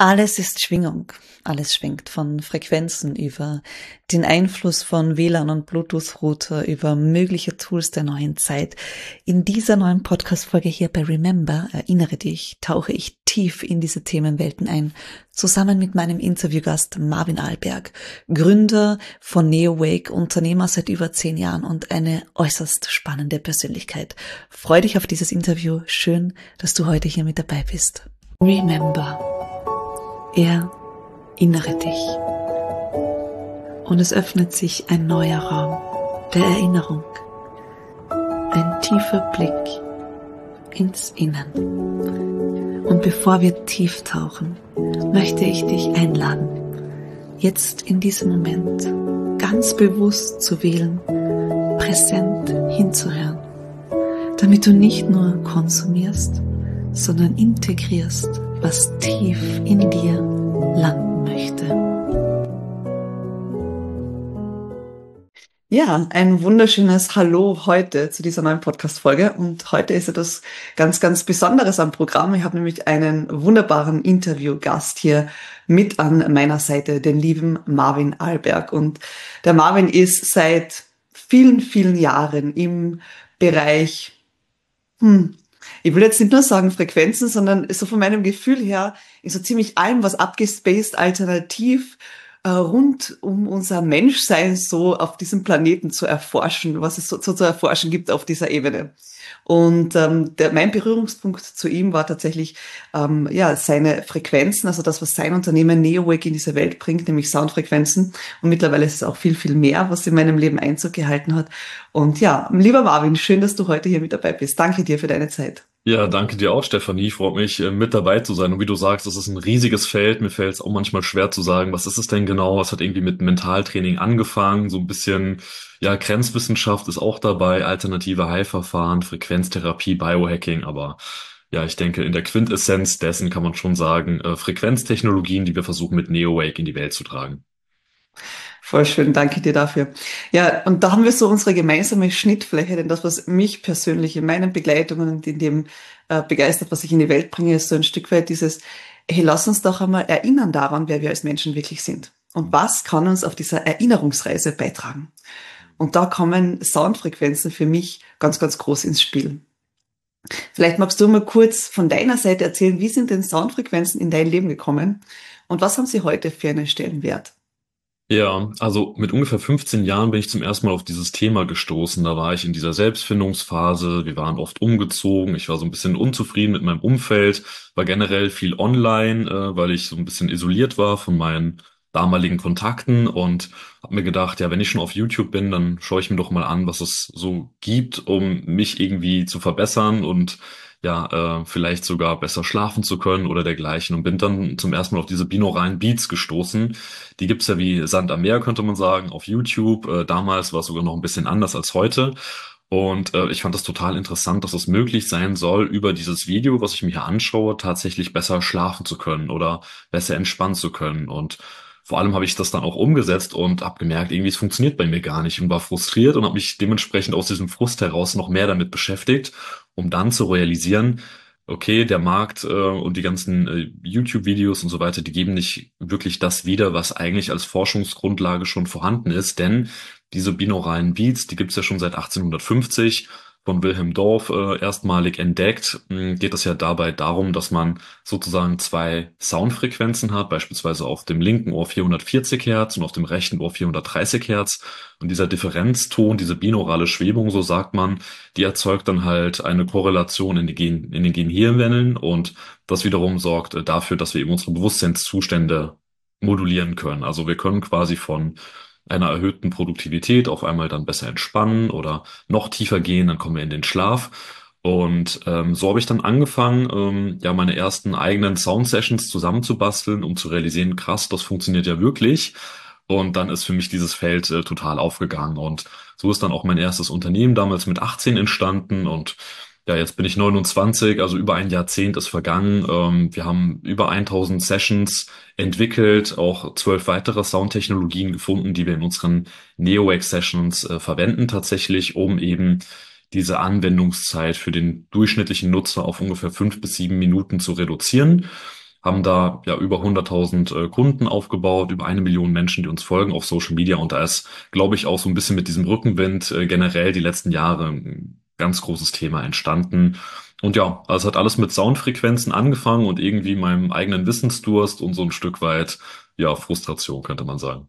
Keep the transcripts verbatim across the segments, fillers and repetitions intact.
Alles ist Schwingung. Alles schwingt, von Frequenzen über den Einfluss von W L A N und Bluetooth-Router über mögliche Tools der neuen Zeit. In dieser neuen Podcast-Folge hier bei Remember, erinnere dich, tauche ich tief in diese Themenwelten ein, zusammen mit meinem Interviewgast Marvin Ahlberg, Gründer von Neowake, Unternehmer seit über zehn Jahren und eine äußerst spannende Persönlichkeit. Freu dich auf dieses Interview. Schön, dass du heute hier mit dabei bist. Remember. Erinnere dich. Und es öffnet sich ein neuer Raum der Erinnerung. Ein tiefer Blick ins Innen. Und bevor wir tief tauchen, möchte ich dich einladen, jetzt in diesem Moment ganz bewusst zu wählen, präsent hinzuhören, damit du nicht nur konsumierst, sondern integrierst, was tief in dir landen möchte. Ja, ein wunderschönes Hallo heute zu dieser neuen Podcast-Folge. Und heute ist etwas ganz, ganz Besonderes am Programm. Ich habe nämlich einen wunderbaren Interviewgast hier mit an meiner Seite, den lieben Marvin Ahlberg. Und der Marvin ist seit vielen, vielen Jahren im Bereich, hm, ich will jetzt nicht nur sagen Frequenzen, sondern so von meinem Gefühl her ist so ziemlich allem, was abgespaced alternativ äh, rund um unser Menschsein so auf diesem Planeten zu erforschen, was es so, so zu erforschen gibt auf dieser Ebene. Und ähm, der, mein Berührungspunkt zu ihm war tatsächlich ähm, ja seine Frequenzen, also das, was sein Unternehmen Neowake in diese Welt bringt, nämlich Soundfrequenzen. Und mittlerweile ist es auch viel, viel mehr, was in meinem Leben Einzug gehalten hat. Und ja, lieber Marvin, schön, dass du heute hier mit dabei bist. Danke dir für deine Zeit. Ja, danke dir auch, Stefanie. Freut mich, mit dabei zu sein. Und wie du sagst, es ist ein riesiges Feld. Mir fällt es auch manchmal schwer zu sagen, was ist es denn genau? Es hat irgendwie mit Mentaltraining angefangen. So ein bisschen, ja, Grenzwissenschaft ist auch dabei, alternative Heilverfahren, Frequenztherapie, Biohacking. Aber ja, ich denke, in der Quintessenz dessen kann man schon sagen, äh, Frequenztechnologien, die wir versuchen mit Neowake in die Welt zu tragen. Voll schön, danke dir dafür. Ja, und da haben wir so unsere gemeinsame Schnittfläche, denn das, was mich persönlich in meinen Begleitungen und in dem äh, begeistert, was ich in die Welt bringe, ist so ein Stück weit dieses, hey, lass uns doch einmal erinnern daran, wer wir als Menschen wirklich sind. Und was kann uns auf dieser Erinnerungsreise beitragen? Und da kommen Soundfrequenzen für mich ganz, ganz groß ins Spiel. Vielleicht magst du mal kurz von deiner Seite erzählen, wie sind denn Soundfrequenzen in dein Leben gekommen und was haben sie heute für einen Stellenwert? Ja, also mit ungefähr fünfzehn Jahren bin ich zum ersten Mal auf dieses Thema gestoßen. Da war ich in dieser Selbstfindungsphase. Wir waren oft umgezogen. Ich war so ein bisschen unzufrieden mit meinem Umfeld, war generell viel online, äh, weil ich so ein bisschen isoliert war von meinen damaligen Kontakten und habe mir gedacht, ja, wenn ich schon auf YouTube bin, dann schaue ich mir doch mal an, was es so gibt, um mich irgendwie zu verbessern und ja, äh, vielleicht sogar besser schlafen zu können oder dergleichen und bin dann zum ersten Mal auf diese binauralen Beats gestoßen. Die gibt's ja wie Sand am Meer, könnte man sagen, auf YouTube. Äh, damals war es sogar noch ein bisschen anders als heute. Und äh, ich fand das total interessant, dass es möglich sein soll, über dieses Video, was ich mir hier anschaue, tatsächlich besser schlafen zu können oder besser entspannen zu können. Und vor allem habe ich das dann auch umgesetzt und habe gemerkt, irgendwie es funktioniert bei mir gar nicht und war frustriert und habe mich dementsprechend aus diesem Frust heraus noch mehr damit beschäftigt, um dann zu realisieren, okay, der Markt äh, und die ganzen äh, YouTube-Videos und so weiter, die geben nicht wirklich das wieder, was eigentlich als Forschungsgrundlage schon vorhanden ist, denn diese binauralen Beats, die gibt's ja schon seit achtzehnhundertfünfzig, von Wilhelm Dorff äh, erstmalig entdeckt, mh, geht es ja dabei darum, dass man sozusagen zwei Soundfrequenzen hat, beispielsweise auf dem linken Ohr vierhundertvierzig Hertz und auf dem rechten Ohr vierhundertdreißig Hertz. Und dieser Differenzton, diese binaurale Schwebung, so sagt man, die erzeugt dann halt eine Korrelation in, die Gen in den Gehirnwellen und das wiederum sorgt äh, dafür, dass wir eben unsere Bewusstseinszustände modulieren können. Also wir können quasi von einer erhöhten Produktivität auf einmal dann besser entspannen oder noch tiefer gehen, dann kommen wir in den Schlaf. Und ähm, so habe ich dann angefangen, ähm, ja meine ersten eigenen Sound-Sessions zusammenzubasteln, um zu realisieren, krass, das funktioniert ja wirklich. Und dann ist für mich dieses Feld äh, total aufgegangen. Und so ist dann auch mein erstes Unternehmen damals mit achtzehn entstanden und ja, jetzt bin ich neunundzwanzig, also über ein Jahrzehnt ist vergangen. Ähm, wir haben über tausend Sessions entwickelt, auch zwölf weitere Soundtechnologien gefunden, die wir in unseren Neowake-Sessions äh, verwenden tatsächlich, um eben diese Anwendungszeit für den durchschnittlichen Nutzer auf ungefähr fünf bis sieben Minuten zu reduzieren. haben da ja über hunderttausend äh, Kunden aufgebaut, über eine Million Menschen, die uns folgen auf Social Media. Und da ist, glaube ich, auch so ein bisschen mit diesem Rückenwind äh, generell die letzten Jahre ein ganz großes Thema entstanden. Und ja, also es hat alles mit Soundfrequenzen angefangen und irgendwie meinem eigenen Wissensdurst und so ein Stück weit, ja, Frustration, könnte man sagen.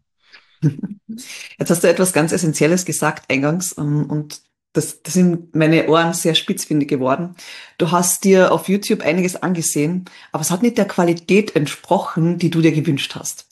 Jetzt hast du etwas ganz Essentielles gesagt eingangs, ähm, und das, das sind meine Ohren sehr spitzfindig geworden. Du hast dir auf YouTube einiges angesehen, aber es hat nicht der Qualität entsprochen, die du dir gewünscht hast.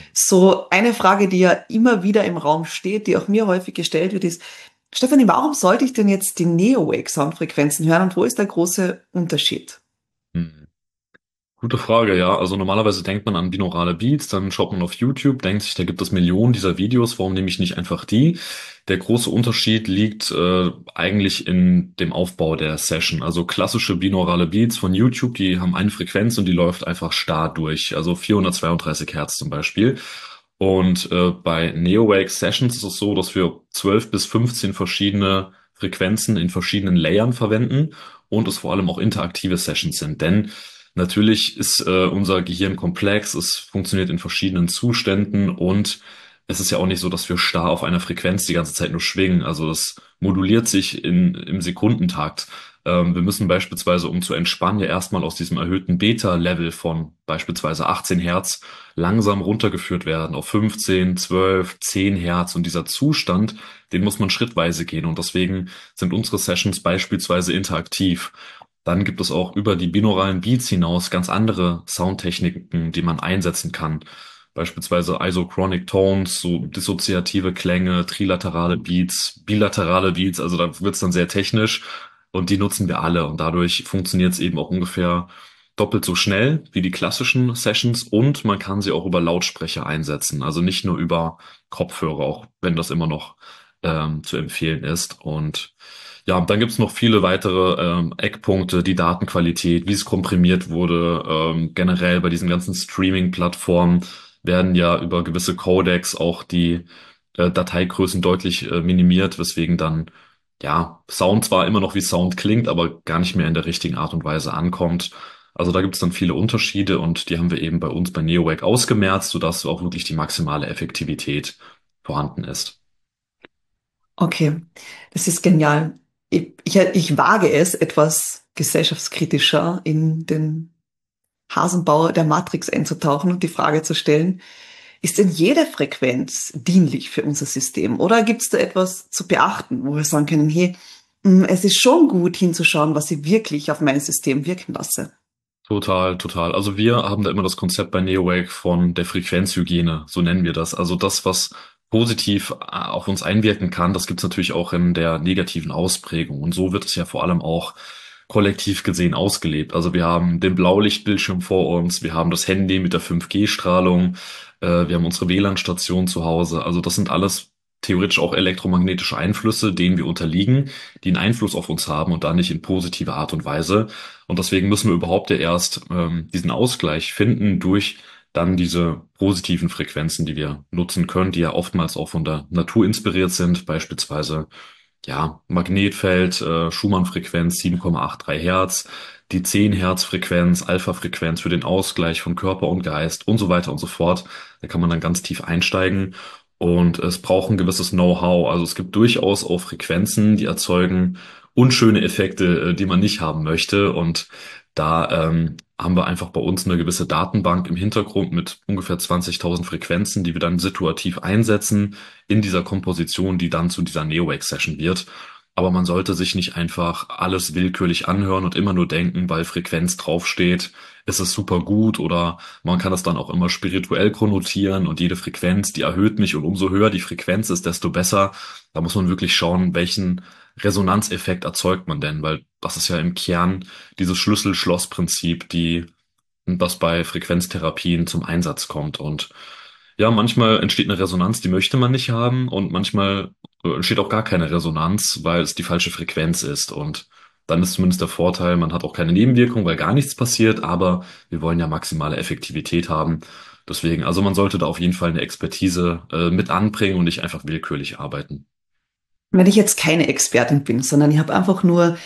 So eine Frage, die ja immer wieder im Raum steht, die auch mir häufig gestellt wird, ist: Stefanie, warum sollte ich denn jetzt die Neo-Wave-Soundfrequenzen hören und wo ist der große Unterschied? Hm. Gute Frage, ja. Also normalerweise denkt man an binaurale Beats, dann schaut man auf YouTube, denkt sich, da gibt es Millionen dieser Videos, warum nehme ich nicht einfach die? Der große Unterschied liegt äh, eigentlich in dem Aufbau der Session. Also klassische binaurale Beats von YouTube, die haben eine Frequenz und die läuft einfach starr durch, also vierhundertzweiunddreißig Hertz zum Beispiel. Und äh, bei Neowake Sessions ist es so, dass wir zwölf bis fünfzehn verschiedene Frequenzen in verschiedenen Layern verwenden und es vor allem auch interaktive Sessions sind. Denn natürlich ist äh, unser Gehirn komplex, es funktioniert in verschiedenen Zuständen und es ist ja auch nicht so, dass wir starr auf einer Frequenz die ganze Zeit nur schwingen. Also das moduliert sich in, im Sekundentakt. Ähm, wir müssen beispielsweise, um zu entspannen, ja erstmal aus diesem erhöhten Beta-Level von beispielsweise achtzehn Hertz langsam runtergeführt werden auf fünfzehn, zwölf, zehn Hertz. Und dieser Zustand, den muss man schrittweise gehen. Und deswegen sind unsere Sessions beispielsweise interaktiv. Dann gibt es auch über die binauralen Beats hinaus ganz andere Soundtechniken, die man einsetzen kann. Beispielsweise Isochronic Tones, so dissoziative Klänge, trilaterale Beats, bilaterale Beats, also da wird's dann sehr technisch und die nutzen wir alle und dadurch funktioniert es eben auch ungefähr doppelt so schnell wie die klassischen Sessions und man kann sie auch über Lautsprecher einsetzen, also nicht nur über Kopfhörer, auch wenn das immer noch ähm, zu empfehlen ist. Und ja, dann gibt's noch viele weitere ähm, Eckpunkte, die Datenqualität, wie es komprimiert wurde, ähm, generell bei diesen ganzen Streaming-Plattformen werden ja über gewisse Codecs auch die äh, Dateigrößen deutlich äh, minimiert, weswegen dann ja Sound zwar immer noch wie Sound klingt, aber gar nicht mehr in der richtigen Art und Weise ankommt. Also da gibt's dann viele Unterschiede und die haben wir eben bei uns bei Neowake ausgemerzt, sodass auch wirklich die maximale Effektivität vorhanden ist. Okay, das ist genial. Ich, ich, ich wage es, etwas gesellschaftskritischer in den Hasenbau der Matrix einzutauchen und die Frage zu stellen: Ist denn jede Frequenz dienlich für unser System? Oder gibt es da etwas zu beachten, wo wir sagen können: Hey, mh, es ist schon gut hinzuschauen, was ich wirklich auf mein System wirken lasse? Total, total. Also wir haben da immer das Konzept bei Neowake von der Frequenzhygiene, so nennen wir das. Also das, was positiv äh, auf uns einwirken kann, das gibt's natürlich auch in der negativen Ausprägung. Und so wird es ja vor allem auch kollektiv gesehen ausgelebt. Also wir haben den Blaulichtbildschirm vor uns, wir haben das Handy mit der fünf G-Strahlung, äh, wir haben unsere W L A N-Station zu Hause. Also das sind alles theoretisch auch elektromagnetische Einflüsse, denen wir unterliegen, die einen Einfluss auf uns haben und da nicht in positiver Art und Weise. Und deswegen müssen wir überhaupt ja erst ähm, diesen Ausgleich finden durch dann diese positiven Frequenzen, die wir nutzen können, die ja oftmals auch von der Natur inspiriert sind, beispielsweise ja Magnetfeld, äh, Schumann-Frequenz sieben Komma dreiundachtzig Hertz, die zehn Hertz Frequenz, Alpha-Frequenz für den Ausgleich von Körper und Geist und so weiter und so fort. Da kann man dann ganz tief einsteigen. Und es braucht ein gewisses Know-how. Also es gibt durchaus auch Frequenzen, die erzeugen unschöne Effekte, äh, die man nicht haben möchte. Und da ähm, haben wir einfach bei uns eine gewisse Datenbank im Hintergrund mit ungefähr zwanzigtausend Frequenzen, die wir dann situativ einsetzen in dieser Komposition, die dann zu dieser Neowake-Session wird. Aber man sollte sich nicht einfach alles willkürlich anhören und immer nur denken, weil Frequenz draufsteht, ist es super gut, oder man kann das dann auch immer spirituell konnotieren und jede Frequenz, die erhöht mich und umso höher die Frequenz ist, desto besser. Da muss man wirklich schauen, welchen Resonanzeffekt erzeugt man denn, weil das ist ja im Kern dieses Schlüssel-Schloss-Prinzip, die, was bei Frequenztherapien zum Einsatz kommt. Und ja, manchmal entsteht eine Resonanz, die möchte man nicht haben und manchmal äh, entsteht auch gar keine Resonanz, weil es die falsche Frequenz ist. Und dann ist zumindest der Vorteil, man hat auch keine Nebenwirkung, weil gar nichts passiert, aber wir wollen ja maximale Effektivität haben. Deswegen, also man sollte da auf jeden Fall eine Expertise äh, mit anbringen und nicht einfach willkürlich arbeiten. Wenn ich jetzt keine Expertin bin, sondern ich habe einfach nur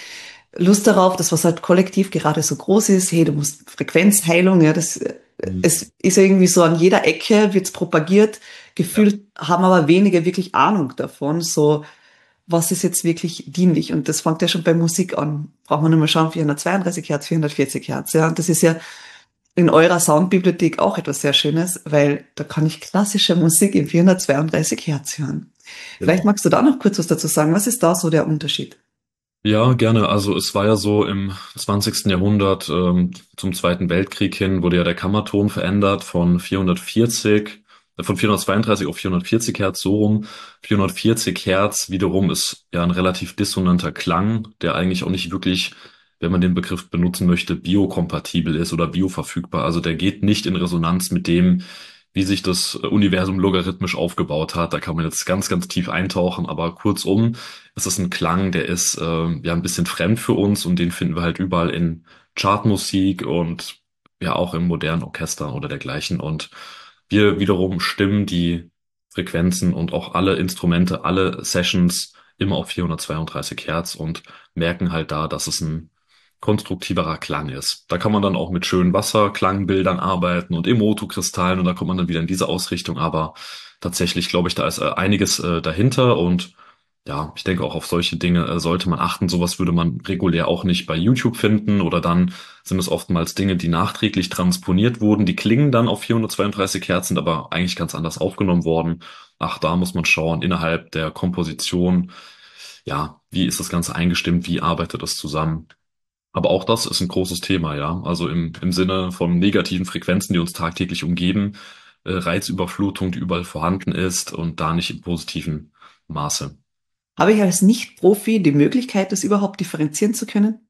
Lust darauf, dass was halt kollektiv gerade so groß ist. Hey, du musst Frequenzheilung, ja, das, äh, Mhm. es ist ja irgendwie so an jeder Ecke wird's propagiert. Ja, Gefühlt haben aber wenige wirklich Ahnung davon, so, was ist jetzt wirklich dienlich? Und das fängt ja schon bei Musik an. Braucht man nur mal schauen, vierhundertzweiunddreißig Hertz, vierhundertvierzig Hertz, ja. Und das ist ja in eurer Soundbibliothek auch etwas sehr Schönes, weil da kann ich klassische Musik in vierhundertzweiunddreißig Hertz hören. Vielleicht genau. magst du da noch kurz was dazu sagen. Was ist da so der Unterschied? Ja, gerne. Also es war ja so im zwanzigsten Jahrhundert, ähm, zum Zweiten Weltkrieg hin, wurde ja der Kammerton verändert von vierhundertvierzig, äh, von vierhundertzweiunddreißig auf vierhundertvierzig Hertz, so rum. vierhundertvierzig Hertz wiederum ist ja ein relativ dissonanter Klang, der eigentlich auch nicht wirklich, wenn man den Begriff benutzen möchte, biokompatibel ist oder bioverfügbar. Also der geht nicht in Resonanz mit dem, wie sich das Universum logarithmisch aufgebaut hat. Da kann man jetzt ganz, ganz tief eintauchen, aber kurzum, es ist ein Klang, der ist äh, ja ein bisschen fremd für uns und den finden wir halt überall in Chartmusik und ja auch im modernen Orchester oder dergleichen. Und wir wiederum stimmen die Frequenzen und auch alle Instrumente, alle Sessions immer auf vierhundertzweiunddreißig Hertz und merken halt da, dass es ein konstruktiverer Klang ist. Da kann man dann auch mit schönen Wasserklangbildern arbeiten und Emoto-Kristallen und da kommt man dann wieder in diese Ausrichtung. Aber tatsächlich glaube ich, da ist äh, einiges äh, dahinter und ja, ich denke auch auf solche Dinge äh, sollte man achten. Sowas würde man regulär auch nicht bei YouTube finden oder dann sind es oftmals Dinge, die nachträglich transponiert wurden. Die klingen dann auf vierhundertzweiunddreißig Hertz, sind aber eigentlich ganz anders aufgenommen worden. Ach, da muss man schauen, innerhalb der Komposition, ja, wie ist das Ganze eingestimmt, wie arbeitet das zusammen? Aber auch das ist ein großes Thema, ja. Also im, im Sinne von negativen Frequenzen, die uns tagtäglich umgeben, äh, Reizüberflutung, die überall vorhanden ist und da nicht im positiven Maße. Habe ich als Nicht-Profi die Möglichkeit, das überhaupt differenzieren zu können?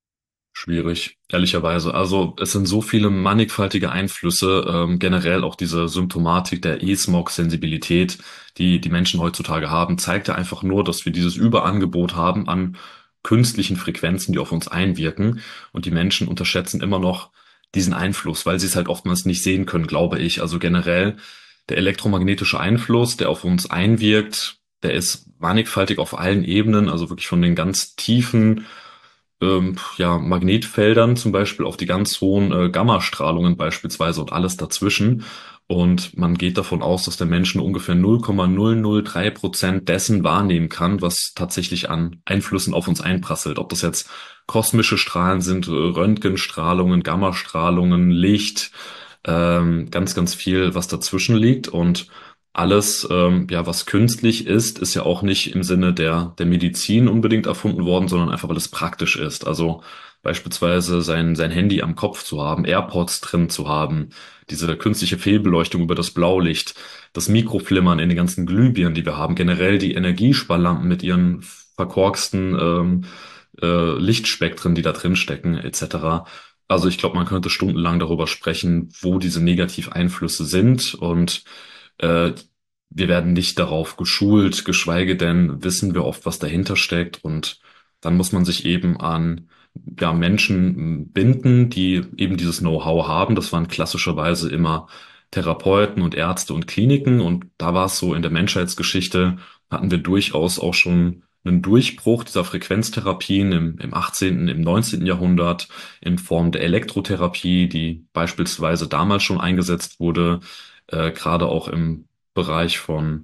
Schwierig, ehrlicherweise. Also es sind so viele mannigfaltige Einflüsse, ähm, generell auch diese Symptomatik der E-Smog-Sensibilität, die die Menschen heutzutage haben, zeigt ja einfach nur, dass wir dieses Überangebot haben an künstlichen Frequenzen, die auf uns einwirken. Und die Menschen unterschätzen immer noch diesen Einfluss, weil sie es halt oftmals nicht sehen können, glaube ich. Also generell der elektromagnetische Einfluss, der auf uns einwirkt, der ist mannigfaltig auf allen Ebenen, also wirklich von den ganz tiefen ähm, ja, Magnetfeldern zum Beispiel auf die ganz hohen äh, Gammastrahlungen beispielsweise und alles dazwischen. Und man geht davon aus, dass der Mensch nur ungefähr null Komma null null drei Prozent dessen wahrnehmen kann, was tatsächlich an Einflüssen auf uns einprasselt. Ob das jetzt kosmische Strahlen sind, äh, Röntgenstrahlungen, Gammastrahlungen, Licht, ähm, ganz, ganz viel, was dazwischen liegt. Und alles, ähm, ja, was künstlich ist, ist ja auch nicht im Sinne der, der Medizin unbedingt erfunden worden, sondern einfach, weil es praktisch ist. Also beispielsweise sein, sein Handy am Kopf zu haben, AirPods drin zu haben, diese künstliche Fehlbeleuchtung über das Blaulicht, das Mikroflimmern in den ganzen Glühbirnen, die wir haben, generell die Energiesparlampen mit ihren verkorksten ähm, äh, Lichtspektren, die da drin stecken, et cetera. Also ich glaube, man könnte stundenlang darüber sprechen, wo diese Negativeinflüsse sind und äh, wir werden nicht darauf geschult, geschweige denn wissen wir oft, was dahinter steckt. Und dann muss man sich eben an ja, Menschen binden, die eben dieses Know-how haben. Das waren klassischerweise immer Therapeuten und Ärzte und Kliniken. Und da war es so, in der Menschheitsgeschichte hatten wir durchaus auch schon einen Durchbruch dieser Frequenztherapien im, im achtzehnten., im neunzehnten. Jahrhundert in Form der Elektrotherapie, die beispielsweise damals schon eingesetzt wurde, äh, gerade auch im Bereich von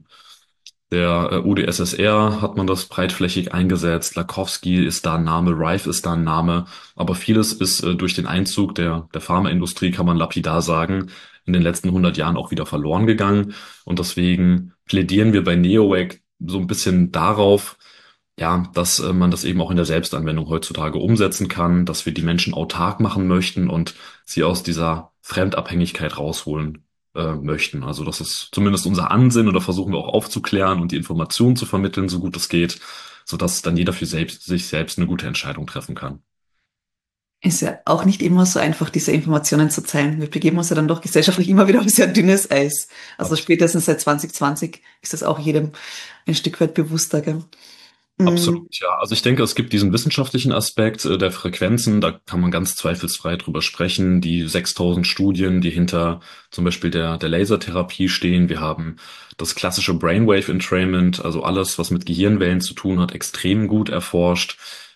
der äh, U d S S R hat man das breitflächig eingesetzt. Lakowski ist da ein Name, Rife ist da ein Name. Aber vieles ist äh, durch den Einzug der, der Pharmaindustrie, kann man lapidar sagen, in den letzten hundert Jahren auch wieder verloren gegangen. Und deswegen plädieren wir bei NeoWake so ein bisschen darauf, ja, dass äh, man das eben auch in der Selbstanwendung heutzutage umsetzen kann, dass wir die Menschen autark machen möchten und sie aus dieser Fremdabhängigkeit rausholen äh, möchten. Also das ist zumindest unser Ansinnen und da versuchen wir auch aufzuklären und die Informationen zu vermitteln, so gut es geht, sodass dann jeder für selbst, sich selbst eine gute Entscheidung treffen kann. Ist ja auch nicht immer so einfach, diese Informationen zu teilen. Wir begeben uns ja dann doch gesellschaftlich immer wieder auf sehr dünnes Eis. Also spätestens seit zwanzig zwanzig ist das auch jedem ein Stück weit bewusster, gell? Mm. Absolut, ja. Also ich denke, es gibt diesen wissenschaftlichen Aspekt äh, der Frequenzen, da kann man ganz zweifelsfrei drüber sprechen. Die sechstausend Studien, die hinter zum Beispiel der, der Lasertherapie stehen. Wir haben das klassische Brainwave Entrainment, also alles, was mit Gehirnwellen zu tun hat, extrem gut erforscht.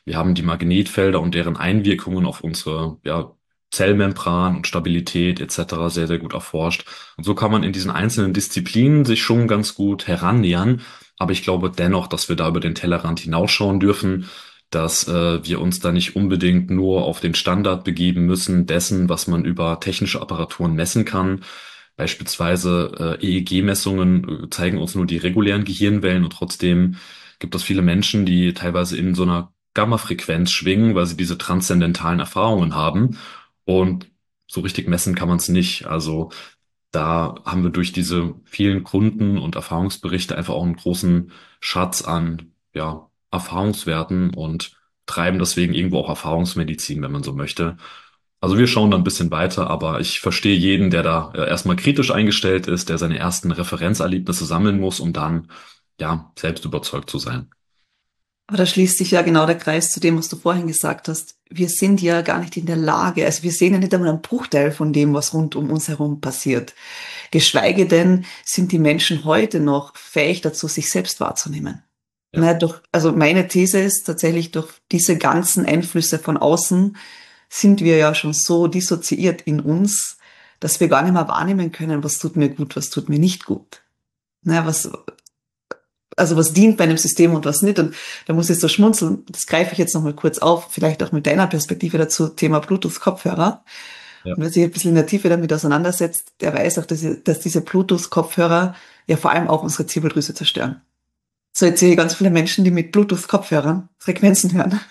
Wir haben die Magnetfelder und deren Einwirkungen auf unsere, ja, Zellmembran und Stabilität et cetera sehr, sehr gut erforscht. Und so kann man in diesen einzelnen Disziplinen sich schon ganz gut herannähern. Aber ich glaube dennoch, dass wir da über den Tellerrand hinausschauen dürfen, dass äh, wir uns da nicht unbedingt nur auf den Standard begeben müssen dessen, was man über technische Apparaturen messen kann. Beispielsweise äh, E E G-Messungen äh, zeigen uns nur die regulären Gehirnwellen und trotzdem gibt es viele Menschen, die teilweise in so einer Gamma-Frequenz schwingen, weil sie diese transzendentalen Erfahrungen haben. Und so richtig messen kann man es nicht. Also da haben wir durch diese vielen Kunden und Erfahrungsberichte einfach auch einen großen Schatz an, ja, Erfahrungswerten und treiben deswegen irgendwo auch Erfahrungsmedizin, wenn man so möchte. Also wir schauen da ein bisschen weiter, aber ich verstehe jeden, der da äh, erstmal kritisch eingestellt ist, der seine ersten Referenzerlebnisse sammeln muss, um dann, ja, selbst überzeugt zu sein. Aber da schließt sich ja genau der Kreis zu dem, was du vorhin gesagt hast. Wir sind ja gar nicht in der Lage, also wir sehen ja nicht einmal einen Bruchteil von dem, was rund um uns herum passiert. Geschweige denn sind die Menschen heute noch fähig dazu, sich selbst wahrzunehmen. Ja. Na, durch, also meine These ist tatsächlich, durch diese ganzen Einflüsse von außen sind wir ja schon so dissoziiert in uns, dass wir gar nicht mehr wahrnehmen können, was tut mir gut, was tut mir nicht gut. Na, was, also was dient meinem System und was nicht. Und da muss ich so schmunzeln. Das greife ich jetzt nochmal kurz auf, vielleicht auch mit deiner Perspektive dazu, Thema Bluetooth-Kopfhörer. Ja. Und wer sich ein bisschen in der Tiefe damit auseinandersetzt, der weiß auch, dass, dass diese Bluetooth-Kopfhörer ja vor allem auch unsere Zirbeldrüse zerstören. So, jetzt sehe ich ganz viele Menschen, die mit Bluetooth-Kopfhörern Frequenzen hören.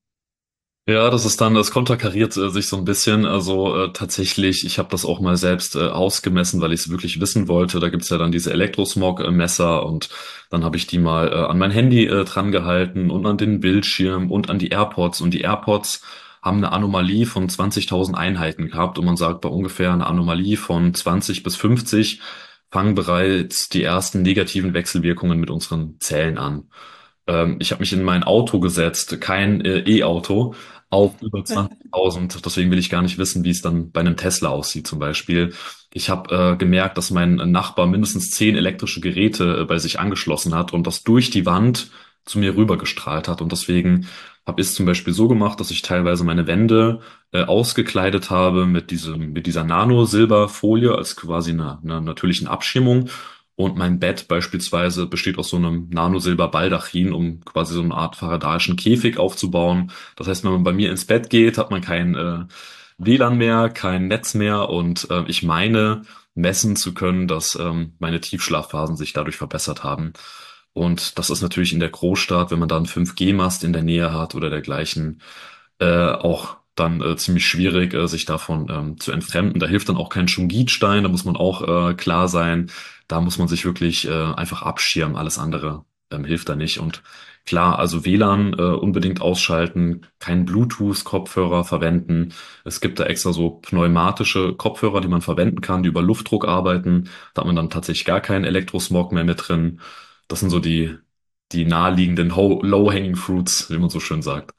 Ja, das ist dann, das konterkariert äh, sich so ein bisschen. Also äh, tatsächlich, ich habe das auch mal selbst äh, ausgemessen, weil ich es wirklich wissen wollte. Da gibt's ja dann diese Elektrosmog-Messer und dann habe ich die mal äh, an mein Handy äh, dran gehalten und an den Bildschirm und an die AirPods. Und die AirPods haben eine Anomalie von zwanzigtausend Einheiten gehabt und man sagt, bei ungefähr einer Anomalie von zwanzig bis fünfzig fangen bereits die ersten negativen Wechselwirkungen mit unseren Zellen an. Ähm, ich habe mich in mein Auto gesetzt, kein äh, E-Auto, auf über zwanzigtausend. Deswegen will ich gar nicht wissen, wie es dann bei einem Tesla aussieht zum Beispiel. Ich habe äh, gemerkt, dass mein Nachbar mindestens zehn elektrische Geräte äh, bei sich angeschlossen hat und das durch die Wand zu mir rübergestrahlt hat. Und deswegen habe ich es zum Beispiel so gemacht, dass ich teilweise meine Wände äh, ausgekleidet habe mit diesem, mit dieser Nano-Silberfolie als quasi einer, einer natürlichen Abschirmung. Und mein Bett beispielsweise besteht aus so einem Nano-Silber-Baldachin, um quasi so eine Art faradaischen Käfig aufzubauen. Das heißt, wenn man bei mir ins Bett geht, hat man kein äh, W L A N mehr, kein Netz mehr und äh, ich meine messen zu können, dass ähm, meine Tiefschlafphasen sich dadurch verbessert haben. Und das ist natürlich in der Großstadt, wenn man da einen fünf G-Mast in der Nähe hat oder dergleichen, äh, auch dann äh, ziemlich schwierig, äh, sich davon ähm, zu entfremden. Da hilft dann auch kein Schungitstein, da muss man auch äh, klar sein. Da muss man sich wirklich äh, einfach abschirmen. Alles andere ähm, hilft da nicht. Und klar, also W L A N äh, unbedingt ausschalten, keinen Bluetooth-Kopfhörer verwenden. Es gibt da extra so pneumatische Kopfhörer, die man verwenden kann, die über Luftdruck arbeiten. Da hat man dann tatsächlich gar keinen Elektrosmog mehr mit drin. Das sind so die, die naheliegenden Ho- Low-Hanging Fruits, wie man so schön sagt.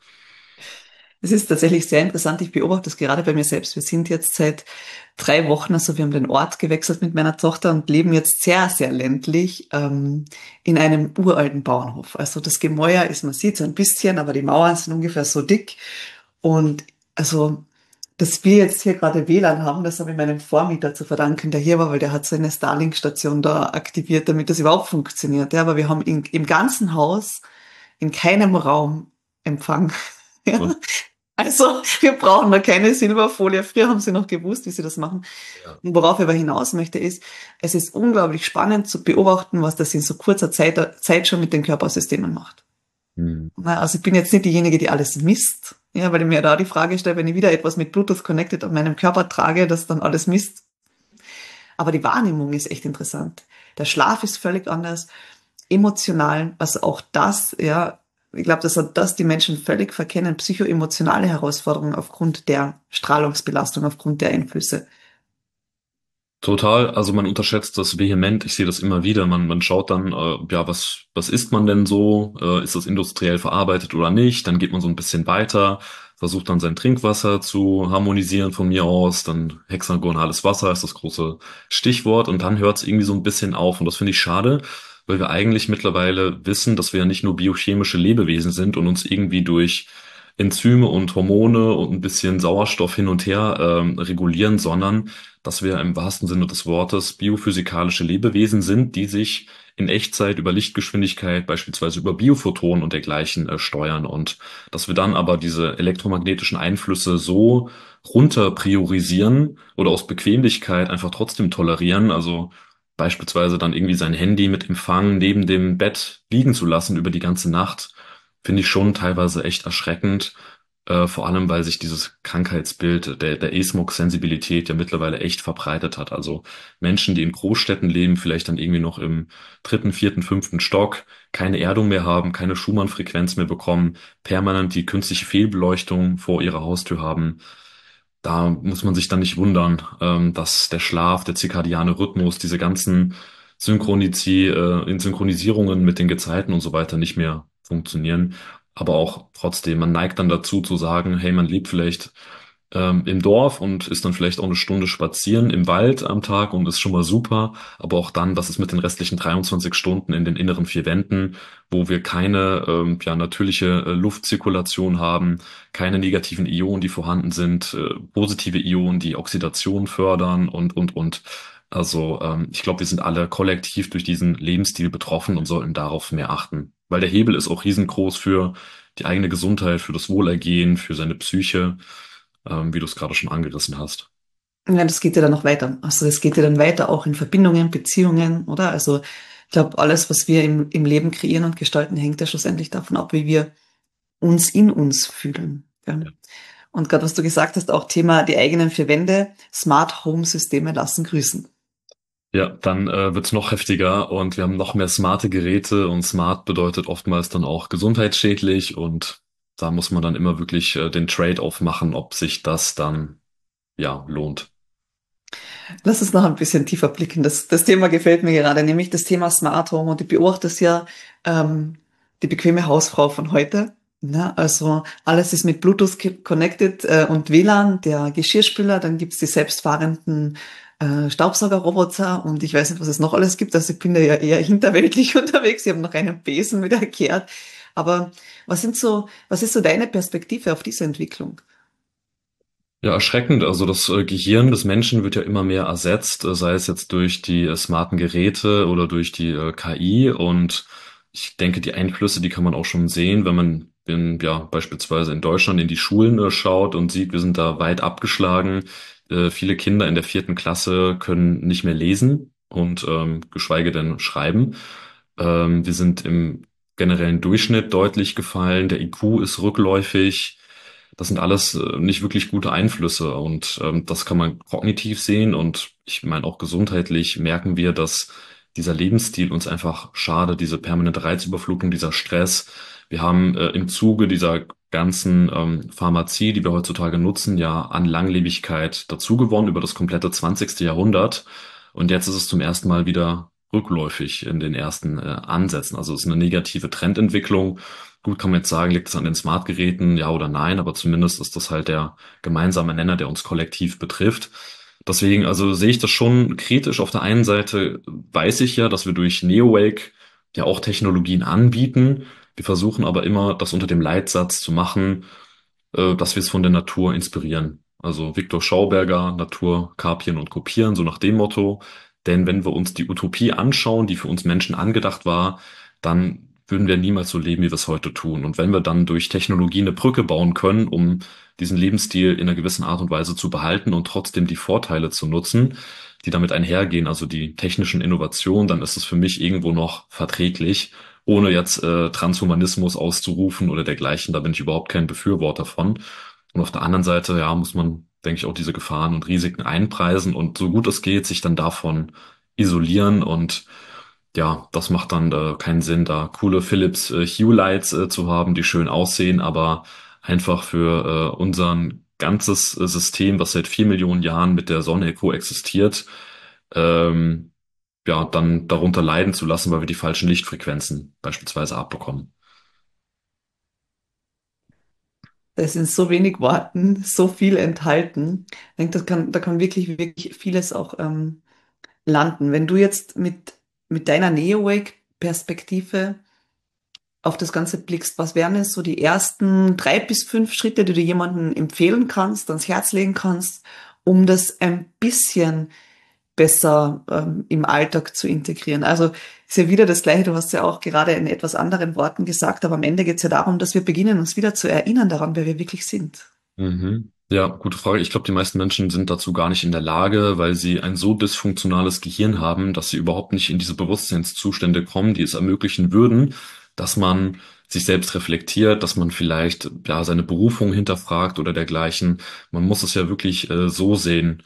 Es ist tatsächlich sehr interessant. Ich beobachte das gerade bei mir selbst. Wir sind jetzt seit drei Wochen, also wir haben den Ort gewechselt mit meiner Tochter und leben jetzt sehr, sehr ländlich ähm, in einem uralten Bauernhof. Also das Gemäuer ist, man sieht so ein bisschen, aber die Mauern sind ungefähr so dick. Und also, dass wir jetzt hier gerade W L A N haben, das habe ich meinem Vormieter zu verdanken, der hier war, weil der hat so eine Starlink-Station da aktiviert, damit das überhaupt funktioniert. Ja, aber wir haben in, im ganzen Haus in keinem Raum Empfang. Ja. Und, Also wir brauchen da keine Silberfolie. Früher haben sie noch gewusst, wie sie das machen. ja. Und worauf ich aber hinaus möchte, ist, es ist unglaublich spannend zu beobachten, was das in so kurzer Zeit, Zeit schon mit den Körpersystemen macht. Hm. Also ich bin jetzt nicht diejenige, die alles misst, ja, weil ich mir da die Frage stelle, wenn ich wieder etwas mit Bluetooth connected an meinem Körper trage, das dann alles misst. Aber die Wahrnehmung ist echt interessant. Der Schlaf ist völlig anders, emotional, also auch das, ja, ich glaube, dass das die Menschen völlig verkennen, psychoemotionale Herausforderungen aufgrund der Strahlungsbelastung, aufgrund der Einflüsse. Total, also man unterschätzt das vehement. Ich sehe das immer wieder. Man, man schaut dann, äh, ja, was, was isst man denn so? Äh, ist das industriell verarbeitet oder nicht? Dann geht man so ein bisschen weiter, versucht dann sein Trinkwasser zu harmonisieren von mir aus. Dann hexagonales Wasser ist das große Stichwort und dann hört es irgendwie so ein bisschen auf. Und das finde ich schade, weil wir eigentlich mittlerweile wissen, dass wir ja nicht nur biochemische Lebewesen sind und uns irgendwie durch Enzyme und Hormone und ein bisschen Sauerstoff hin und her ähm, regulieren, sondern dass wir im wahrsten Sinne des Wortes biophysikalische Lebewesen sind, die sich in Echtzeit über Lichtgeschwindigkeit, beispielsweise über Biophotonen und dergleichen äh, steuern, und dass wir dann aber diese elektromagnetischen Einflüsse so runter priorisieren oder aus Bequemlichkeit einfach trotzdem tolerieren, also beispielsweise dann irgendwie sein Handy mit Empfang neben dem Bett liegen zu lassen über die ganze Nacht, finde ich schon teilweise echt erschreckend. Äh, vor allem, weil sich dieses Krankheitsbild der, der E-Smog-Sensibilität ja mittlerweile echt verbreitet hat. Also Menschen, die in Großstädten leben, vielleicht dann irgendwie noch im dritten, vierten, fünften Stock, keine Erdung mehr haben, keine Schumann-Frequenz mehr bekommen, permanent die künstliche Fehlbeleuchtung vor ihrer Haustür haben. Da muss man sich dann nicht wundern, ähm, dass der Schlaf, der zirkadiane Rhythmus, diese ganzen Synchronizi, äh, in Synchronisierungen mit den Gezeiten und so weiter nicht mehr funktionieren. Aber auch trotzdem, man neigt dann dazu zu sagen, hey, man lebt vielleicht ähm, im Dorf und ist dann vielleicht auch eine Stunde spazieren im Wald am Tag und ist schon mal super. Aber auch dann, was ist mit den restlichen dreiundzwanzig Stunden in den inneren vier Wänden, wo wir keine ähm, ja, natürliche äh, Luftzirkulation haben, keine negativen Ionen, die vorhanden sind, äh, positive Ionen, die Oxidation fördern und, und, und. Also ähm, ich glaube, wir sind alle kollektiv durch diesen Lebensstil betroffen und sollten darauf mehr achten. Weil der Hebel ist auch riesengroß für die eigene Gesundheit, für das Wohlergehen, für seine Psyche, ähm, wie du es gerade schon angerissen hast. Ja, das geht ja dann noch weiter. Also das geht ja dann weiter auch in Verbindungen, Beziehungen, oder? Also ich glaube, alles, was wir im, im Leben kreieren und gestalten, hängt ja schlussendlich davon ab, wie wir uns in uns fühlen. Ja. Und gerade was du gesagt hast, auch Thema die eigenen vier Wände, Smart Home Systeme lassen grüßen. Ja, dann äh, wird's noch heftiger und wir haben noch mehr smarte Geräte, und smart bedeutet oftmals dann auch gesundheitsschädlich, und da muss man dann immer wirklich äh, den Trade-off machen, ob sich das dann ja lohnt. Lass uns noch ein bisschen tiefer blicken. Das, das Thema gefällt mir gerade, nämlich das Thema Smart Home. Und ich beobachte es ja, ähm, die bequeme Hausfrau von heute. Ne? Also alles ist mit Bluetooth ge- connected äh, und W L A N, der Geschirrspüler, dann gibt's die selbstfahrenden äh, Staubsaugerroboter und ich weiß nicht, was es noch alles gibt. Also ich bin da ja eher hinterweltlich unterwegs. Ich habe noch einen Besen wieder erklärt. Aber was sind so, was ist so deine Perspektive auf diese Entwicklung? Ja, erschreckend. Also das äh, Gehirn des Menschen wird ja immer mehr ersetzt, äh, sei es jetzt durch die äh, smarten Geräte oder durch die äh, K I. Und ich denke, die Einflüsse, die kann man auch schon sehen, wenn man in, ja, beispielsweise in Deutschland in die Schulen äh, schaut und sieht, wir sind da weit abgeschlagen. Äh, viele Kinder in der vierten Klasse können nicht mehr lesen und ähm, geschweige denn schreiben. Ähm, wir sind im generellen Durchschnitt deutlich gefallen. Der I Q ist rückläufig. Das sind alles äh, nicht wirklich gute Einflüsse, und ähm, das kann man kognitiv sehen, und ich meine auch gesundheitlich merken wir, dass dieser Lebensstil uns einfach schadet, diese permanente Reizüberflutung, dieser Stress. Wir haben äh, im Zuge dieser ganzen ähm, Pharmazie, die wir heutzutage nutzen, ja an Langlebigkeit dazugewonnen über das komplette zwanzigste. Jahrhundert, und jetzt ist es zum ersten Mal wieder rückläufig in den ersten äh, Ansätzen. Also es ist eine negative Trendentwicklung. Gut, kann man jetzt sagen, liegt es an den Smartgeräten, ja oder nein, aber zumindest ist das halt der gemeinsame Nenner, der uns kollektiv betrifft. Deswegen, also sehe ich das schon kritisch. Auf der einen Seite weiß ich ja, dass wir durch Neowake ja auch Technologien anbieten. Wir versuchen aber immer, das unter dem Leitsatz zu machen, äh, dass wir es von der Natur inspirieren. Also Viktor Schauberger, Natur, Kapien und Kopieren, so nach dem Motto. Denn wenn wir uns die Utopie anschauen, die für uns Menschen angedacht war, dann würden wir niemals so leben, wie wir es heute tun. Und wenn wir dann durch Technologie eine Brücke bauen können, um diesen Lebensstil in einer gewissen Art und Weise zu behalten und trotzdem die Vorteile zu nutzen, die damit einhergehen, also die technischen Innovationen, dann ist es für mich irgendwo noch verträglich, ohne jetzt äh, Transhumanismus auszurufen oder dergleichen. Da bin ich überhaupt kein Befürworter von. Und auf der anderen Seite, ja, muss man, denke ich, auch diese Gefahren und Risiken einpreisen und so gut es geht, sich dann davon isolieren. Und ja, das macht dann äh, keinen Sinn, da coole Philips äh, Hue Lights äh, zu haben, die schön aussehen, aber einfach für äh, unseren ganzes äh, System, was seit vier Millionen Jahren mit der Sonne koexistiert, ähm, ja, dann darunter leiden zu lassen, weil wir die falschen Lichtfrequenzen beispielsweise abbekommen. Da ist in so wenig Worten so viel enthalten. Ich denke, das kann, da kann wirklich, wirklich vieles auch ähm, landen. Wenn du jetzt mit, mit deiner Neowake-Perspektive auf das Ganze blickst, was wären es so die ersten drei bis fünf Schritte, die du jemandem empfehlen kannst, ans Herz legen kannst, um das ein bisschen besser ähm, im Alltag zu integrieren? Also ist ja wieder das Gleiche, du hast ja auch gerade in etwas anderen Worten gesagt, aber am Ende geht es ja darum, dass wir beginnen, uns wieder zu erinnern daran, wer wir wirklich sind. Mhm. Ja, gute Frage. Ich glaube, die meisten Menschen sind dazu gar nicht in der Lage, weil sie ein so dysfunktionales Gehirn haben, dass sie überhaupt nicht in diese Bewusstseinszustände kommen, die es ermöglichen würden, dass man sich selbst reflektiert, dass man vielleicht ja seine Berufung hinterfragt oder dergleichen. Man muss es ja wirklich äh, so sehen.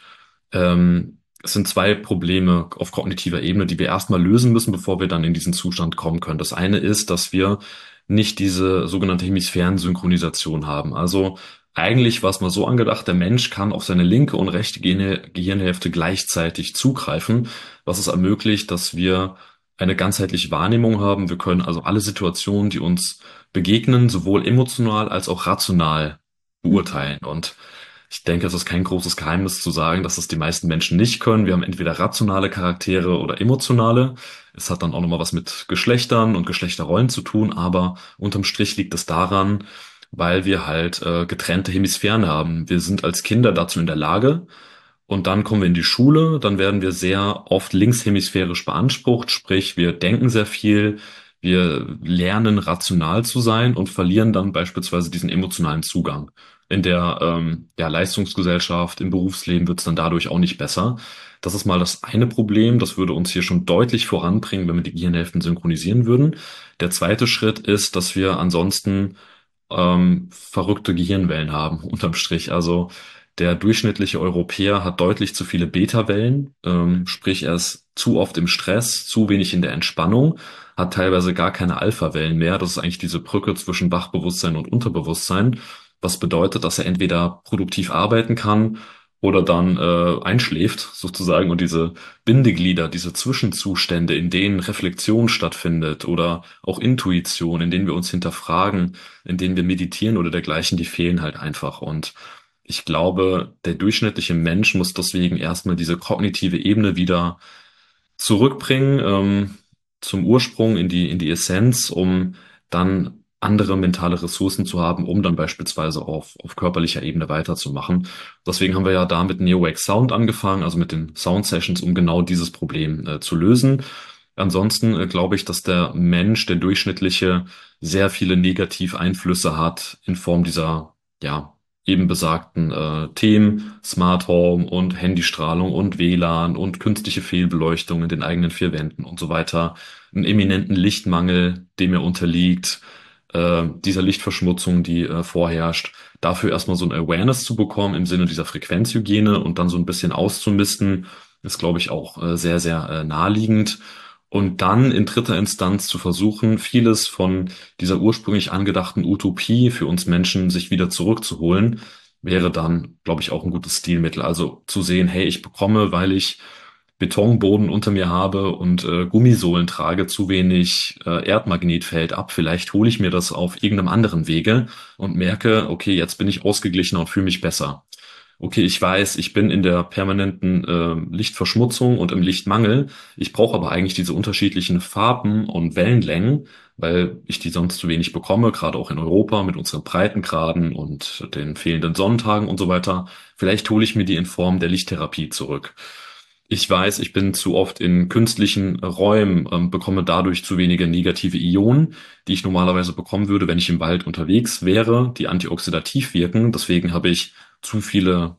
Ähm, es sind zwei Probleme auf kognitiver Ebene, die wir erstmal lösen müssen, bevor wir dann in diesen Zustand kommen können. Das eine ist, dass wir nicht diese sogenannte Hemisphärensynchronisation haben. Also eigentlich war es mal so angedacht, der Mensch kann auf seine linke und rechte Gehirn- Gehirnhälfte gleichzeitig zugreifen, was es ermöglicht, dass wir eine ganzheitliche Wahrnehmung haben. Wir können also alle Situationen, die uns begegnen, sowohl emotional als auch rational beurteilen. Und ich denke, es ist kein großes Geheimnis zu sagen, dass es die meisten Menschen nicht können. Wir haben entweder rationale Charaktere oder emotionale. Es hat dann auch nochmal was mit Geschlechtern und Geschlechterrollen zu tun, aber unterm Strich liegt es daran, weil wir halt äh, getrennte Hemisphären haben. Wir sind als Kinder dazu in der Lage und dann kommen wir in die Schule, dann werden wir sehr oft linkshemisphärisch beansprucht, sprich wir denken sehr viel, wir lernen rational zu sein und verlieren dann beispielsweise diesen emotionalen Zugang. In der ähm, ja, Leistungsgesellschaft, im Berufsleben wird es dann dadurch auch nicht besser. Das ist mal das eine Problem, das würde uns hier schon deutlich voranbringen, wenn wir die Gehirnhälften synchronisieren würden. Der zweite Schritt ist, dass wir ansonsten ähm, verrückte Gehirnwellen haben, unterm Strich. Also der durchschnittliche Europäer hat deutlich zu viele Beta-Wellen, ähm, sprich er ist zu oft im Stress, zu wenig in der Entspannung, hat teilweise gar keine Alpha-Wellen mehr. Das ist eigentlich diese Brücke zwischen Wachbewusstsein und Unterbewusstsein, was bedeutet, dass er entweder produktiv arbeiten kann oder dann äh, einschläft sozusagen und diese Bindeglieder, diese Zwischenzustände, in denen Reflexion stattfindet oder auch Intuition, in denen wir uns hinterfragen, in denen wir meditieren oder dergleichen, die fehlen halt einfach. Und ich glaube, der durchschnittliche Mensch muss deswegen erstmal diese kognitive Ebene wieder zurückbringen, ähm, zum Ursprung in die, in die Essenz, um dann andere mentale Ressourcen zu haben, um dann beispielsweise auf, auf körperlicher Ebene weiterzumachen. Deswegen haben wir ja da mit Neowake Sound angefangen, also mit den Sound Sessions, um genau dieses Problem äh, zu lösen. Ansonsten äh, glaube ich, dass der Mensch, der durchschnittliche, sehr viele negative Einflüsse hat in Form dieser, ja, eben besagten äh, Themen, Smart Home und Handystrahlung und W L A N und künstliche Fehlbeleuchtung in den eigenen vier Wänden und so weiter, einen eminenten Lichtmangel, dem er unterliegt, äh, dieser Lichtverschmutzung, die äh, vorherrscht, dafür erstmal so ein Awareness zu bekommen im Sinne dieser Frequenzhygiene und dann so ein bisschen auszumisten, ist, glaube ich, auch äh, sehr, sehr äh, naheliegend. Und dann in dritter Instanz zu versuchen, vieles von dieser ursprünglich angedachten Utopie für uns Menschen sich wieder zurückzuholen, wäre dann, glaube ich, auch ein gutes Stilmittel. Also zu sehen, hey, ich bekomme, weil ich Betonboden unter mir habe und äh, Gummisohlen trage, zu wenig äh, Erdmagnetfeld ab. Vielleicht hole ich mir das auf irgendeinem anderen Wege und merke, okay, jetzt bin ich ausgeglichener und fühle mich besser. Okay, ich weiß, ich bin in der permanenten äh, Lichtverschmutzung und im Lichtmangel. Ich brauche aber eigentlich diese unterschiedlichen Farben und Wellenlängen, weil ich die sonst zu wenig bekomme, gerade auch in Europa mit unseren Breitengraden und den fehlenden Sonnentagen und so weiter. Vielleicht hole ich mir die in Form der Lichttherapie zurück. Ich weiß, ich bin zu oft in künstlichen Räumen, ähm, bekomme dadurch zu wenige negative Ionen, die ich normalerweise bekommen würde, wenn ich im Wald unterwegs wäre, die antioxidativ wirken. Deswegen habe ich zu viele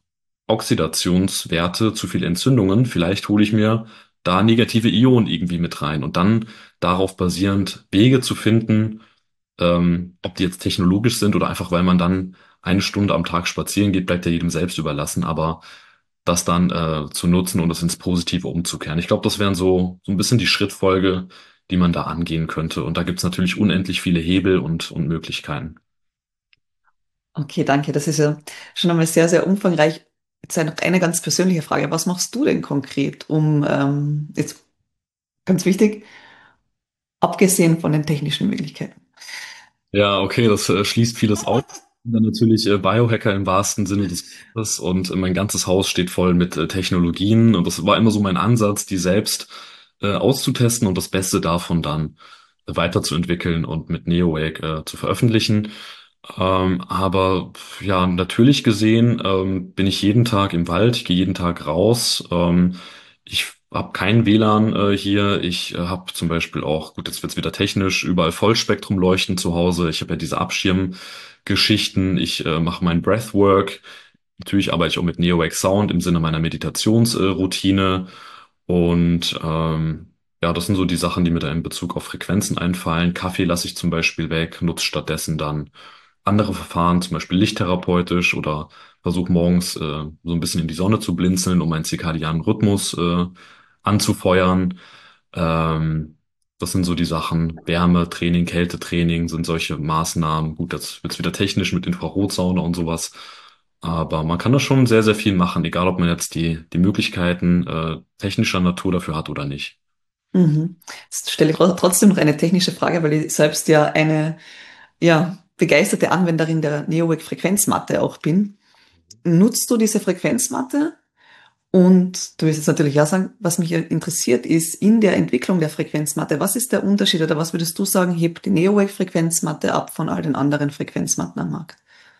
Oxidationswerte, zu viele Entzündungen. Vielleicht hole ich mir da negative Ionen irgendwie mit rein und dann darauf basierend Wege zu finden, ähm, ob die jetzt technologisch sind oder einfach, weil man dann eine Stunde am Tag spazieren geht, bleibt ja jedem selbst überlassen, aber das dann äh, zu nutzen und das ins Positive umzukehren. Ich glaube, das wären so, so ein bisschen die Schrittfolge, die man da angehen könnte. Und da gibt's natürlich unendlich viele Hebel und, und Möglichkeiten. Okay, danke. Das ist ja schon einmal sehr, sehr umfangreich. Jetzt noch eine ganz persönliche Frage. Was machst du denn konkret, um, ähm, jetzt ganz wichtig, abgesehen von den technischen Möglichkeiten? Ja, okay, das äh, schließt vieles aus. Ich bin dann natürlich äh, Biohacker im wahrsten Sinne des Wortes und äh, mein ganzes Haus steht voll mit äh, Technologien und das war immer so mein Ansatz, die selbst äh, auszutesten und das Beste davon dann weiterzuentwickeln und mit Neowake äh, zu veröffentlichen. Ähm, aber ja, natürlich gesehen ähm, bin ich jeden Tag im Wald, ich gehe jeden Tag raus. Ähm, ich habe kein W L A N äh, hier. Ich äh, habe zum Beispiel auch, gut, jetzt wird's wieder technisch, überall Vollspektrumleuchten zu Hause. Ich habe ja diese Abschirmgeschichten. Ich äh, mache mein Breathwork. Natürlich arbeite ich auch mit Neowake Sound im Sinne meiner Meditationsroutine. Und ähm, ja, das sind so die Sachen, die mir da in Bezug auf Frequenzen einfallen. Kaffee lasse ich zum Beispiel weg, nutze stattdessen dann andere Verfahren, zum Beispiel lichttherapeutisch oder versuche morgens äh, so ein bisschen in die Sonne zu blinzeln, um meinen zirkadianen Rhythmus äh, anzufeuern. Ähm, Das sind so die Sachen. Wärme, Training, Kältetraining sind solche Maßnahmen. Gut, das wird's wieder technisch mit Infrarotsauna und sowas. Aber man kann da schon sehr, sehr viel machen, egal ob man jetzt die, die Möglichkeiten äh, technischer Natur dafür hat oder nicht. Mhm. Jetzt stelle ich tro- trotzdem noch eine technische Frage, weil ich selbst ja eine ja, begeisterte Anwenderin der Neowake-Frequenzmatte auch bin. Nutzt du diese Frequenzmatte? Und du wirst jetzt natürlich auch sagen, was mich interessiert ist, in der Entwicklung der Frequenzmatte, was ist der Unterschied oder was würdest du sagen, hebt die Neowave-Frequenzmatte ab von all den anderen Frequenzmatten am Markt?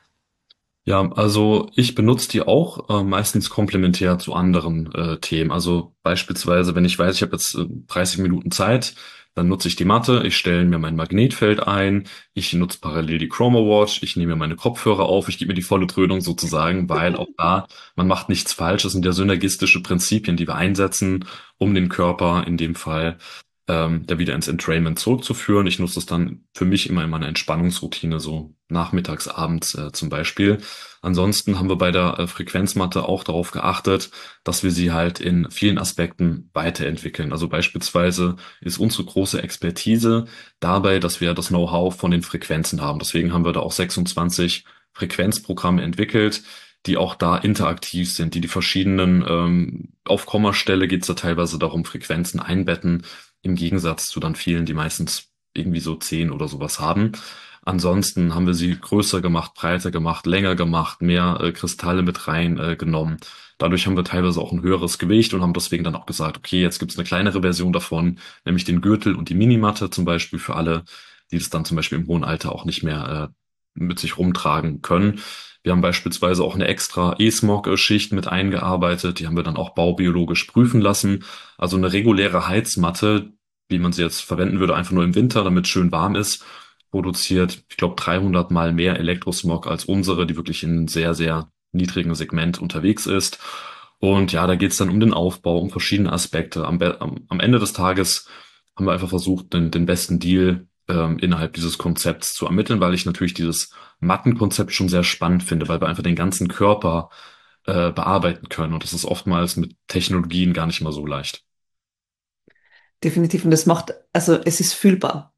Ja, also ich benutze die auch äh, meistens komplementär zu anderen äh, Themen. Also beispielsweise, wenn ich weiß, ich habe jetzt äh, dreißig Minuten Zeit, dann nutze ich die Matte, ich stelle mir mein Magnetfeld ein, ich nutze parallel die Chroma Watch, ich nehme mir meine Kopfhörer auf, ich gebe mir die volle Dröhnung sozusagen, weil auch da, man macht nichts falsch. Das sind ja synergistische Prinzipien, die wir einsetzen, um den Körper in dem Fall ähm, da wieder ins Entrainment zurückzuführen. Ich nutze das dann für mich immer in meiner Entspannungsroutine, so nachmittags, abends äh, zum Beispiel. Ansonsten haben wir bei der äh, Frequenzmatte auch darauf geachtet, dass wir sie halt in vielen Aspekten weiterentwickeln. Also beispielsweise ist unsere große Expertise dabei, dass wir das Know-how von den Frequenzen haben. Deswegen haben wir da auch sechsundzwanzig Frequenzprogramme entwickelt, die auch da interaktiv sind, die die verschiedenen, ähm, auf Kommastelle geht es da teilweise darum, Frequenzen einbetten, im Gegensatz zu dann vielen, die meistens irgendwie so zehn oder sowas haben. Ansonsten haben wir sie größer gemacht, breiter gemacht, länger gemacht, mehr äh, Kristalle mit rein äh, genommen. Dadurch haben wir teilweise auch ein höheres Gewicht und haben deswegen dann auch gesagt, okay, jetzt gibt's eine kleinere Version davon, nämlich den Gürtel und die Minimatte zum Beispiel für alle, die das dann zum Beispiel im hohen Alter auch nicht mehr äh, mit sich rumtragen können. Wir haben beispielsweise auch eine extra E-Smog-Schicht mit eingearbeitet, die haben wir dann auch baubiologisch prüfen lassen. Also eine reguläre Heizmatte, wie man sie jetzt verwenden würde, einfach nur im Winter, damit es schön warm ist, produziert, ich glaube, dreihundert Mal mehr Elektrosmog als unsere, die wirklich in einem sehr, sehr niedrigen Segment unterwegs ist. Und ja, da geht es dann um den Aufbau, um verschiedene Aspekte. Am, Be- am, am Ende des Tages haben wir einfach versucht, den, den besten Deal ähm, innerhalb dieses Konzepts zu ermitteln, weil ich natürlich dieses Mattenkonzept schon sehr spannend finde, weil wir einfach den ganzen Körper äh, bearbeiten können. Und das ist oftmals mit Technologien gar nicht mal so leicht. Definitiv. Und das macht, also es ist fühlbar.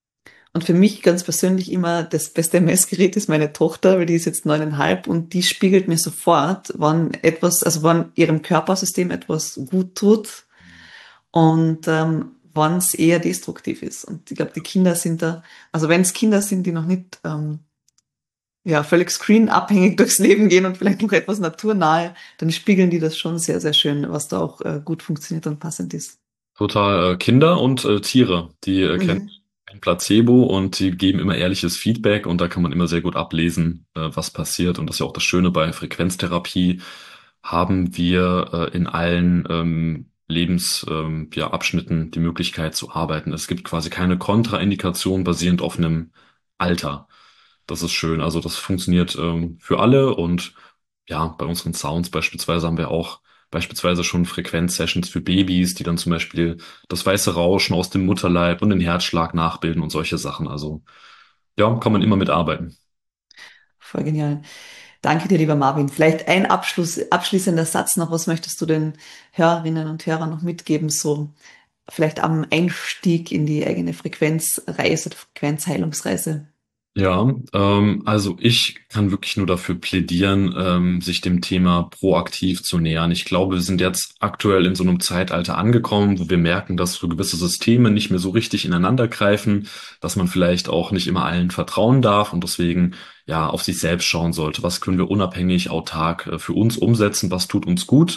Und für mich ganz persönlich immer das beste Messgerät ist meine Tochter, weil die ist jetzt neuneinhalb und die spiegelt mir sofort, wann etwas, also wann ihrem Körpersystem etwas gut tut und ähm, wann es eher destruktiv ist. Und ich glaube, die Kinder sind da, also wenn es Kinder sind, die noch nicht ähm, ja, völlig screenabhängig durchs Leben gehen und vielleicht noch etwas naturnahe, dann spiegeln die das schon sehr, sehr schön, was da auch äh, gut funktioniert und passend ist. Total äh, Kinder und äh, Tiere, die äh, kennen Mhm. ein Placebo und die geben immer ehrliches Feedback und da kann man immer sehr gut ablesen, äh, was passiert. Und das ist ja auch das Schöne bei Frequenztherapie, haben wir äh, in allen ähm, Lebens, ähm, ja, Abschnitten die Möglichkeit zu arbeiten. Es gibt quasi keine Kontraindikation basierend auf einem Alter. Das ist schön. Also das funktioniert ähm, für alle und ja, bei unseren Sounds beispielsweise haben wir auch beispielsweise schon Frequenzsessions für Babys, die dann zum Beispiel das weiße Rauschen aus dem Mutterleib und den Herzschlag nachbilden und solche Sachen. Also ja, kann man immer mitarbeiten. Voll genial. Danke dir, lieber Marvin. Vielleicht ein Abschluss, abschließender Satz noch. Was möchtest du den Hörerinnen und Hörern noch mitgeben? So vielleicht am Einstieg in die eigene Frequenzreise, Frequenzheilungsreise. Ja, ähm, also ich kann wirklich nur dafür plädieren, ähm, sich dem Thema proaktiv zu nähern. Ich glaube, wir sind jetzt aktuell in so einem Zeitalter angekommen, wo wir merken, dass so gewisse Systeme nicht mehr so richtig ineinander greifen, dass man vielleicht auch nicht immer allen vertrauen darf und deswegen ja auf sich selbst schauen sollte. Was können wir unabhängig, autark äh, für uns umsetzen? Was tut uns gut?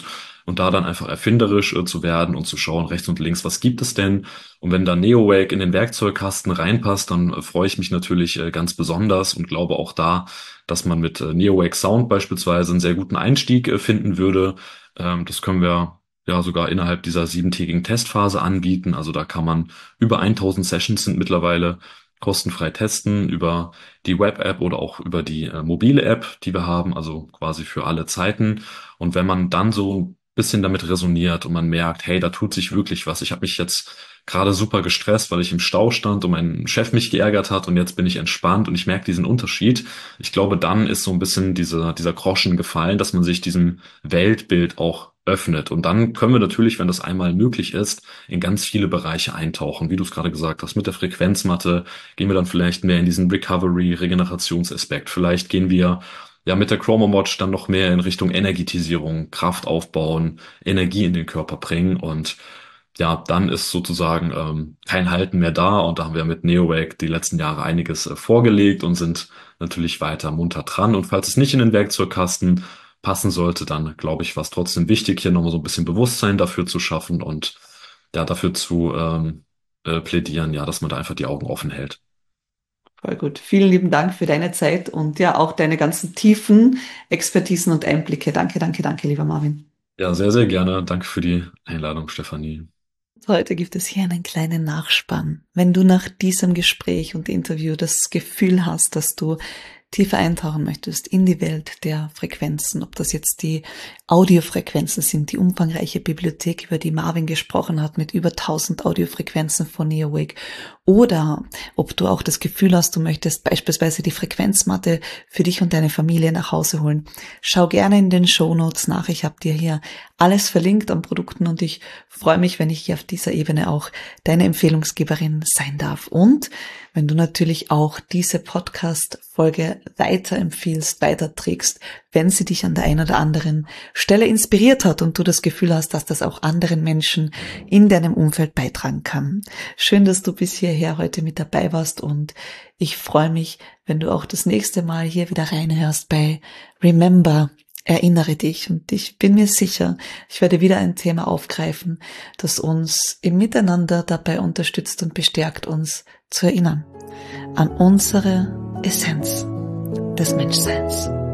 und da dann einfach erfinderisch äh, zu werden und zu schauen, rechts und links, was gibt es denn? Und wenn da Neowake in den Werkzeugkasten reinpasst, dann äh, freue ich mich natürlich äh, ganz besonders und glaube auch da, dass man mit äh, Neowake Sound beispielsweise einen sehr guten Einstieg äh, finden würde. Ähm, das können wir ja sogar innerhalb dieser siebentägigen Testphase anbieten. Also da kann man über tausend Sessions sind mittlerweile kostenfrei testen über die Web-App oder auch über die äh, mobile App, die wir haben, also quasi für alle Zeiten. Und wenn man dann so ein bisschen damit resoniert und man merkt, hey, da tut sich wirklich was. Ich habe mich jetzt gerade super gestresst, weil ich im Stau stand und mein Chef mich geärgert hat und jetzt bin ich entspannt und ich merke diesen Unterschied. Ich glaube, dann ist so ein bisschen dieser, dieser Groschen gefallen, dass man sich diesem Weltbild auch öffnet. Und dann können wir natürlich, wenn das einmal möglich ist, in ganz viele Bereiche eintauchen. Wie du es gerade gesagt hast, mit der Frequenzmatte gehen wir dann vielleicht mehr in diesen Recovery, Regenerationsaspekt. Vielleicht gehen wir ja mit der Chromowatch dann noch mehr in Richtung Energetisierung, Kraft aufbauen, Energie in den Körper bringen und ja, dann ist sozusagen ähm, kein Halten mehr da und da haben wir mit Neowake die letzten Jahre einiges äh, vorgelegt und sind natürlich weiter munter dran. Und falls es nicht in den Werkzeugkasten passen sollte, dann glaube ich, war es trotzdem wichtig, hier nochmal so ein bisschen Bewusstsein dafür zu schaffen und ja, dafür zu ähm, äh, plädieren, ja, dass man da einfach die Augen offen hält. Voll gut. Vielen lieben Dank für deine Zeit und ja auch deine ganzen tiefen Expertisen und Einblicke. Danke, danke, danke, lieber Marvin. Ja, sehr, sehr gerne. Danke für die Einladung, Stefanie. Heute gibt es hier einen kleinen Nachspann. Wenn du nach diesem Gespräch und Interview das Gefühl hast, dass du tiefer eintauchen möchtest in die Welt der Frequenzen, ob das jetzt die Audiofrequenzen sind, die umfangreiche Bibliothek, über die Marvin gesprochen hat, mit über tausend Audiofrequenzen von Neowake, oder ob du auch das Gefühl hast, du möchtest beispielsweise die Frequenzmatte für dich und deine Familie nach Hause holen. Schau gerne in den Shownotes nach. Ich habe dir hier alles verlinkt an Produkten und ich freue mich, wenn ich hier auf dieser Ebene auch deine Empfehlungsgeberin sein darf. Und wenn du natürlich auch diese Podcast-Folge weiterempfiehlst, weiterträgst, wenn sie dich an der einen oder anderen Stelle inspiriert hat und du das Gefühl hast, dass das auch anderen Menschen in deinem Umfeld beitragen kann. Schön, dass du bis hierher heute mit dabei warst und ich freue mich, wenn du auch das nächste Mal hier wieder reinhörst bei Remember. Erinnere dich, und ich bin mir sicher, ich werde wieder ein Thema aufgreifen, das uns im Miteinander dabei unterstützt und bestärkt, uns zu erinnern an unsere Essenz des Menschseins.